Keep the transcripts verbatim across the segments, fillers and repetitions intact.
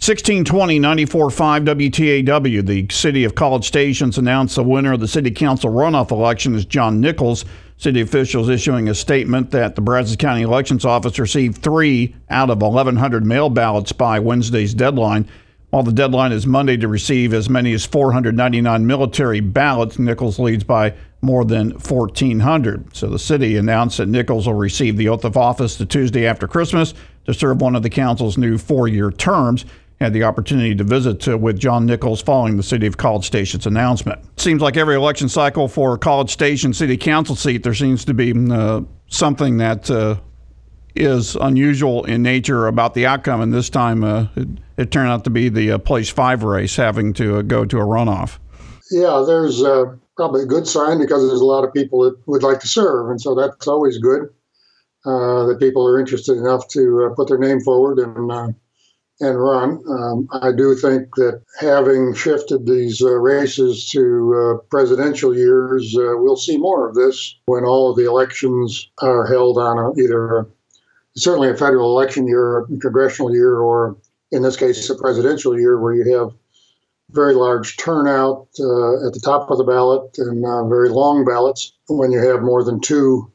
sixteen twenty ninety-four point five W T A W. The city of College Station's announced the winner of the city council runoff election is John Nichols. City officials issuing a statement that the Brazos County Elections Office received three out of eleven hundred mail ballots by Wednesday's deadline. While the deadline is Monday to receive as many as four hundred ninety-nine military ballots, Nichols leads by more than fourteen hundred. So the city announced that Nichols will receive the oath of office the Tuesday after Christmas to serve one of the council's new four-year terms. Had the opportunity to visit uh, with John Nichols following the city of College Station's announcement. Seems like every election cycle for College Station city council seat, there seems to be uh, something that uh, is unusual in nature about the outcome. And this time uh, it, it turned out to be the uh, place five race having to uh, go to a runoff. Yeah, there's uh, probably a good sign because there's a lot of people that would like to serve. And so that's always good uh, that people are interested enough to uh, put their name forward and uh, and run. Um, I do think that having shifted these uh, races to uh, presidential years, uh, we'll see more of this when all of the elections are held on a, either a, certainly a federal election year, a congressional year, or in this case, a presidential year where you have very large turnout uh, at the top of the ballot and uh, very long ballots when you have more than two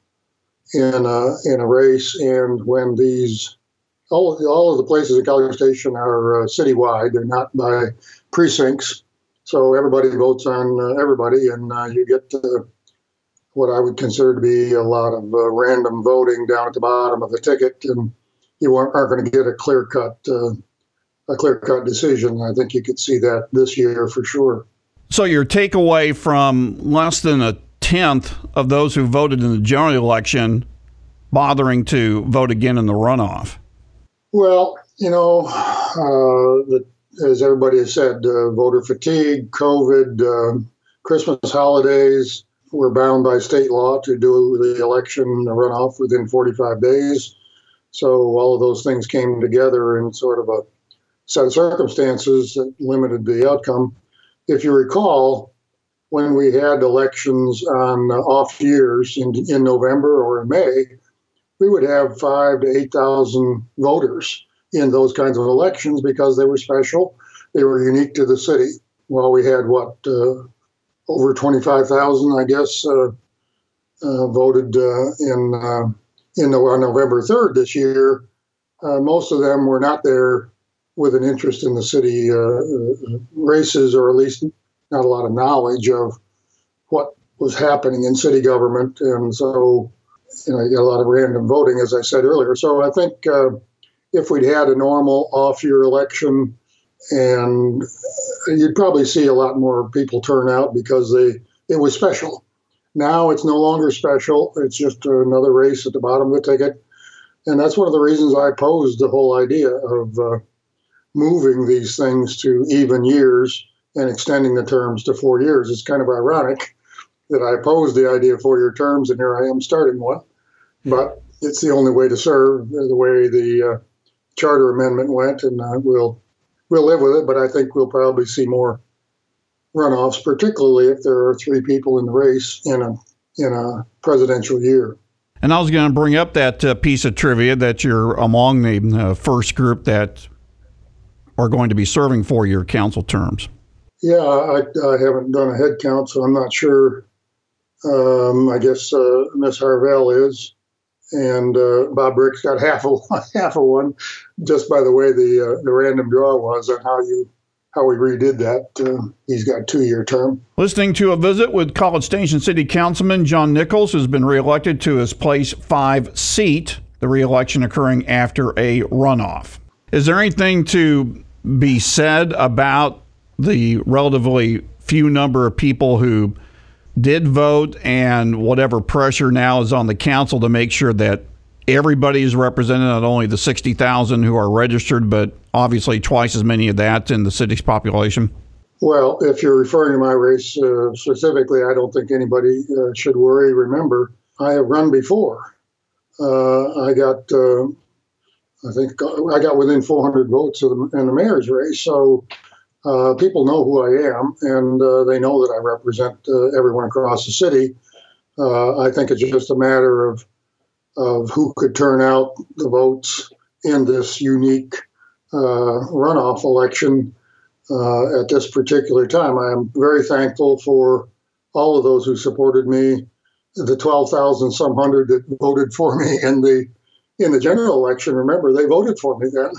in a, in a race, and when these All of, the, all of the places at College Station are uh, citywide. They're not by precincts. So everybody votes on uh, everybody, and uh, you get uh, what I would consider to be a lot of uh, random voting down at the bottom of the ticket, and you aren't, aren't going to get a clear-cut uh, a clear-cut decision. I think you could see that this year for sure. So your takeaway from less than a tenth of those who voted in the general election bothering to vote again in the runoff? Well, you know, uh, the, as everybody has said, uh, voter fatigue, COVID, uh, Christmas holidays, we're bound by state law to do the election runoff within forty-five days. So all of those things came together in sort of a set of circumstances that limited the outcome. If you recall, when we had elections on uh, off years in, in November or in May, we would have five to eight thousand voters in those kinds of elections because they were special. They were unique to the city. Well, we had what uh, over twenty-five thousand, I guess, uh, uh, voted uh, in uh, in the, on November third this year. Uh, most of them were not there with an interest in the city uh, races, or at least not a lot of knowledge of what was happening in city government, and so. You know, you get a lot of random voting, as I said earlier. So I think uh, if we'd had a normal off-year election, and you'd probably see a lot more people turn out because they it was special. Now it's no longer special. It's just another race at the bottom of the ticket. And that's one of the reasons I opposed the whole idea of uh, moving these things to even years and extending the terms to four years. It's kind of ironic that I opposed the idea of four-year terms, and here I am starting one. But it's the only way to serve, the way the uh, charter amendment went, and uh, we'll we'll live with it. But I think we'll probably see more runoffs, particularly if there are three people in the race in a in a presidential year. And I was going to bring up that uh, piece of trivia that you're among the uh, first group that are going to be serving four-year council terms. Yeah, I, I haven't done a head count, so I'm not sure. Um, I guess uh, Miss Harvell is, and uh, Bob Brick's got half a half of one, just by the way the uh, the random draw was and how you how we redid that. Uh, he's got a two-year term. Listening to a visit with College Station City Councilman John Nichols, who's been reelected to his place five seat. The reelection occurring after a runoff. Is there anything to be said about the relatively few number of people who did vote and whatever pressure now is on the council to make sure that everybody is represented, not only the sixty thousand who are registered, but obviously twice as many of that in the city's population? Well, if you're referring to my race uh, specifically, I don't think anybody uh, should worry. Remember, I have run before. Uh, I got, uh, I think I got within four hundred votes in the, in the mayor's race. So Uh, people know who I am, and uh, they know that I represent uh, everyone across the city. Uh, I think it's just a matter of of who could turn out the votes in this unique uh, runoff election uh, at this particular time. I am very thankful for all of those who supported me, the twelve thousand some hundred that voted for me in the in the general election. Remember, they voted for me then.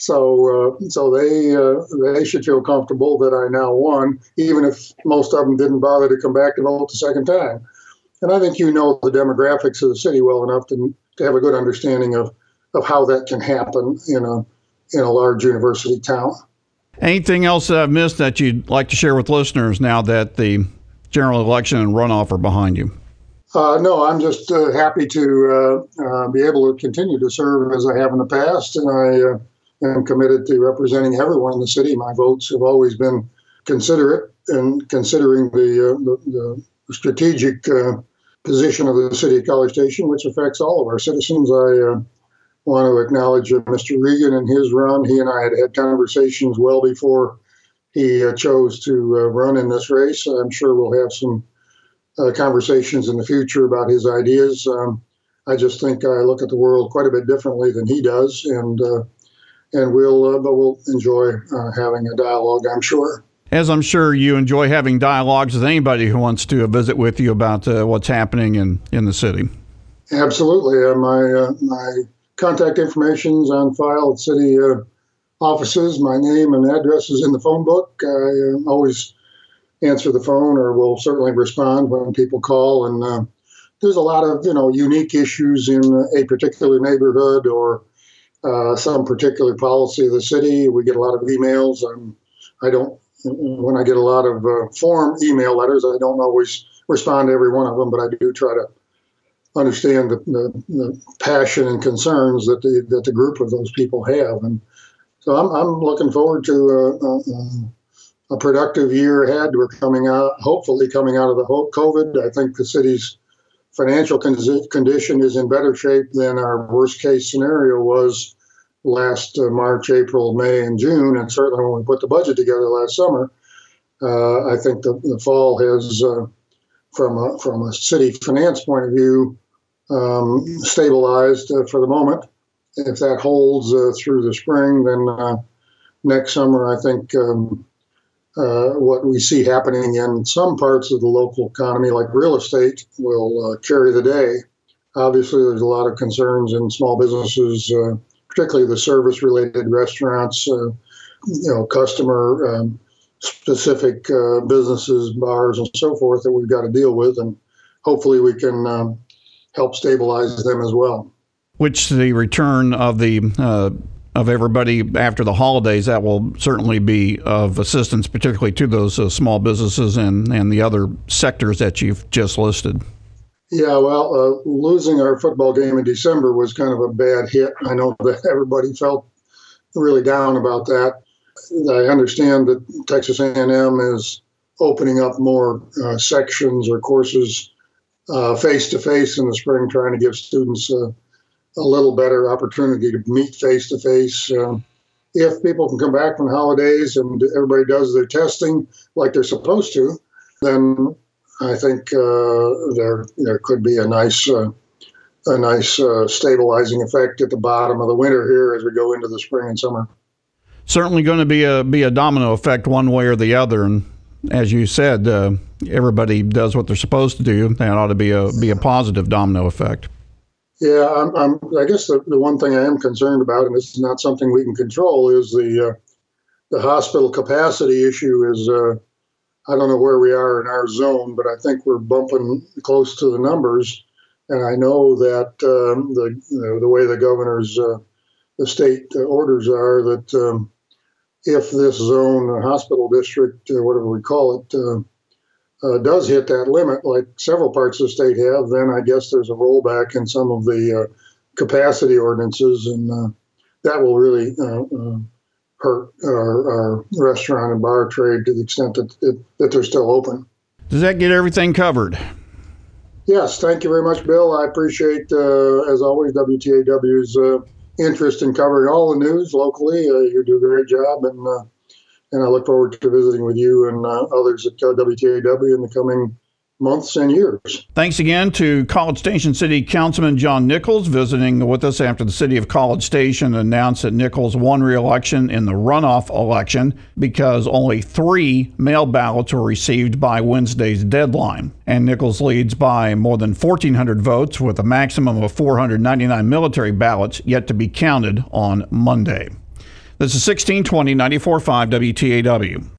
So, uh, so they uh, they should feel comfortable that I now won, even if most of them didn't bother to come back to vote the second time. And I think you know the demographics of the city well enough to, to have a good understanding of, of how that can happen in a in a large university town. Anything else that I've missed that you'd like to share with listeners now that the general election and runoff are behind you? Uh, no, I'm just uh, happy to uh, uh, be able to continue to serve as I have in the past, and I. Uh, I'm committed to representing everyone in the city. My votes have always been considerate and considering the, uh, the, the strategic uh, position of the city of College Station, which affects all of our citizens. I uh, want to acknowledge uh, Mister Regan and his run. He and I had had conversations well before he uh, chose to uh, run in this race. I'm sure we'll have some uh, conversations in the future about his ideas. Um, I just think I look at the world quite a bit differently than he does, and uh, And we'll, uh, but we'll enjoy uh, having a dialogue, I'm sure. As I'm sure you enjoy having dialogues with anybody who wants to visit with you about uh, what's happening in, in the city. Absolutely. Uh, my uh, my contact information is on file at city uh, offices. My name and address is in the phone book. I uh, always answer the phone, or will certainly respond when people call. And uh, there's a lot of you know unique issues in a particular neighborhood or Uh, some particular policy of the city. We get a lot of emails. Um, I don't, when I get a lot of uh, form email letters, I don't always respond to every one of them, but I do try to understand the, the, the passion and concerns that the that the group of those people have. And so I'm I'm looking forward to uh, uh, a productive year ahead. We're coming out, hopefully coming out of the whole COVID. I think the city's financial con- condition is in better shape than our worst case scenario was last uh, March, April, May, and June, and certainly when we put the budget together last summer. Uh, I think the, the fall has, uh, from a, from a city finance point of view, um, stabilized uh, for the moment. If that holds uh, through the spring, then uh, next summer, I think um, Uh, what we see happening in some parts of the local economy, like real estate, will uh, carry the day. Obviously, there's a lot of concerns in small businesses, uh, particularly the service-related restaurants, uh, you know, customer-specific um, uh, businesses, bars, and so forth that we've got to deal with, and hopefully we can um, help stabilize them as well. Which the return of the uh of everybody after the holidays, that will certainly be of assistance, particularly to those uh, small businesses and, and the other sectors that you've just listed. Yeah, well, uh, losing our football game in December was kind of a bad hit. I know that everybody felt really down about that. I understand that Texas A and M is opening up more uh, sections or courses uh, face-to-face in the spring, trying to give students uh, a little better opportunity to meet face-to-face. Um, if people can come back from the holidays and everybody does their testing like they're supposed to, then I think uh, there there could be a nice uh, a nice uh, stabilizing effect at the bottom of the winter here as we go into the spring and summer. Certainly going to be a be a domino effect one way or the other, and as you said, uh, everybody does what they're supposed to do. That ought to be a be a positive domino effect. Yeah, I'm, I'm, I guess the, the one thing I am concerned about, and this is not something we can control, is the uh, the hospital capacity issue. Is uh, I don't know where we are in our zone, but I think we're bumping close to the numbers. And I know that um, the you know, the way the governor's uh, the state uh, orders are that um, if this zone, uh, hospital district, uh, whatever we call it, uh, Uh, does hit that limit, like several parts of the state have, then I guess there's a rollback in some of the uh, capacity ordinances, and uh, that will really uh, uh, hurt our, our restaurant and bar trade to the extent that, it, that they're still open. Does that get everything covered? Yes, thank you very much, Bill. I appreciate, uh, as always, W T A W's uh, interest in covering all the news locally. Uh, you do a great job, and uh, and I look forward to visiting with you and uh, others at uh, W T A W in the coming months and years. Thanks again to College Station City Councilman John Nichols visiting with us after the city of College Station announced that Nichols won re-election in the runoff election because only three mail ballots were received by Wednesday's deadline. And Nichols leads by more than fourteen hundred votes with a maximum of four hundred ninety-nine military ballots yet to be counted on Monday. This is sixteen twenty, ninety-four point five W T A W.